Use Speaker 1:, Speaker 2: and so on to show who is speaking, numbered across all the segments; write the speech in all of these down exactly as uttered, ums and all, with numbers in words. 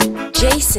Speaker 1: Jason.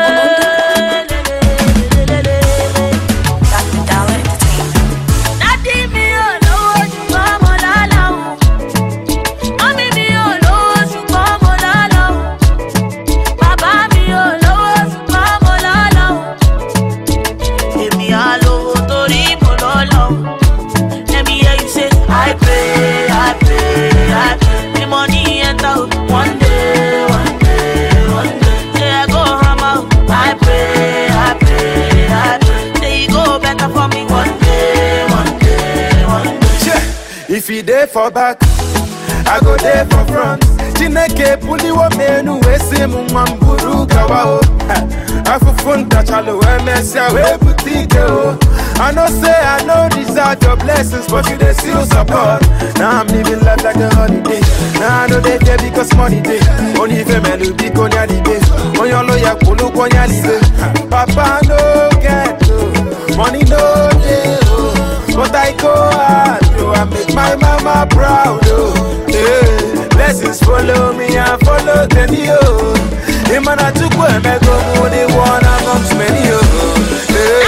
Speaker 2: If you there for back, I go there for front. Chineke puli wo menu wesi mumamburu kawao. Afufunta chalo we mesia we boutique oh. I know say I know these are your blessings, but you they still support. Now I'm living life like a holiday. Now I know they there because money day. Only if a man will be konya libe. On your lawyer kulu konya libe. Papa no get no money no day oh. But I go hard, oh, I make my mama proud, oh. Yeah. Blessings follow me and follow them, oh. The man I took when I go, the one amongst many, oh. Yeah.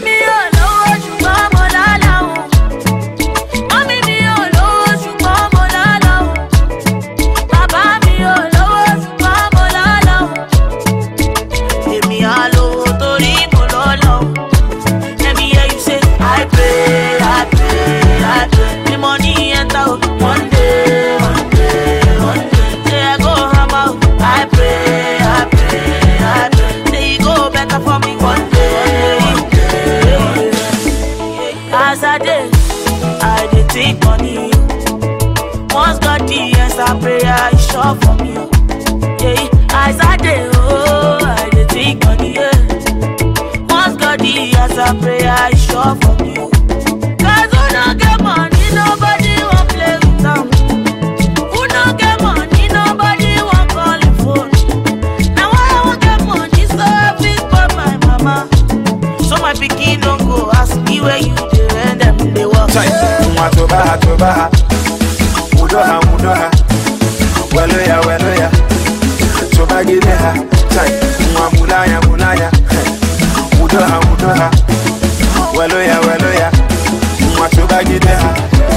Speaker 3: Take money. Once God the answer prayer is sure for me. Yeah, as I did, oh, I did take money. Yeah. Once God the answer prayer is sure for me. Cause who don't get money, nobody won't play with them. Who don't get money, nobody won't call the phone. Now I won't get money, so I feel for my mama. So my pikin don't go ask me where you do and them they walk.
Speaker 2: Tobaha, tobaha, mudoha, mudoha, weloya, weloya, tobagideha, chai, mulaya, mulaya, mudoha, mudoha, weloya, weloya, tobagideha.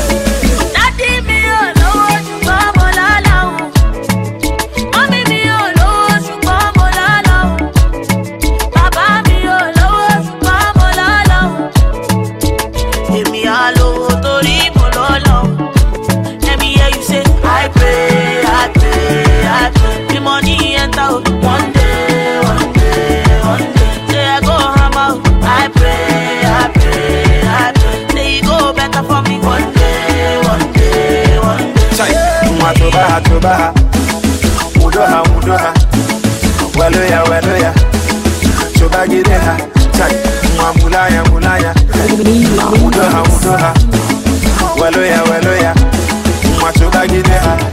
Speaker 3: One day, one day, one day, say I go hammer. I pray, I pray, I pray. Say you go better for me. One day, one day, one day.
Speaker 2: Chai, tobaha, tobaha, mudoha, mudoha, weloya, weloya, tobagideha. Chai, mulaya, mulaya, mudoha, mudoha, weloya, weloya, tobagideha.